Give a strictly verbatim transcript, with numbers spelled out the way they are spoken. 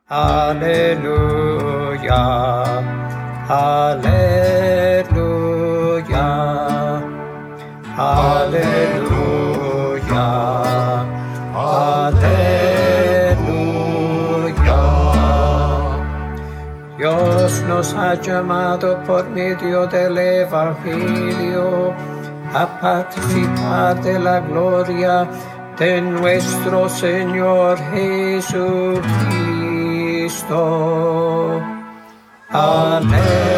Aleluya, aleluya, aleluya, aleluya. Dios nos ha llamado por medio del Evangelio a participar de la gloria de nuestro Señor Jesucristo. Amén.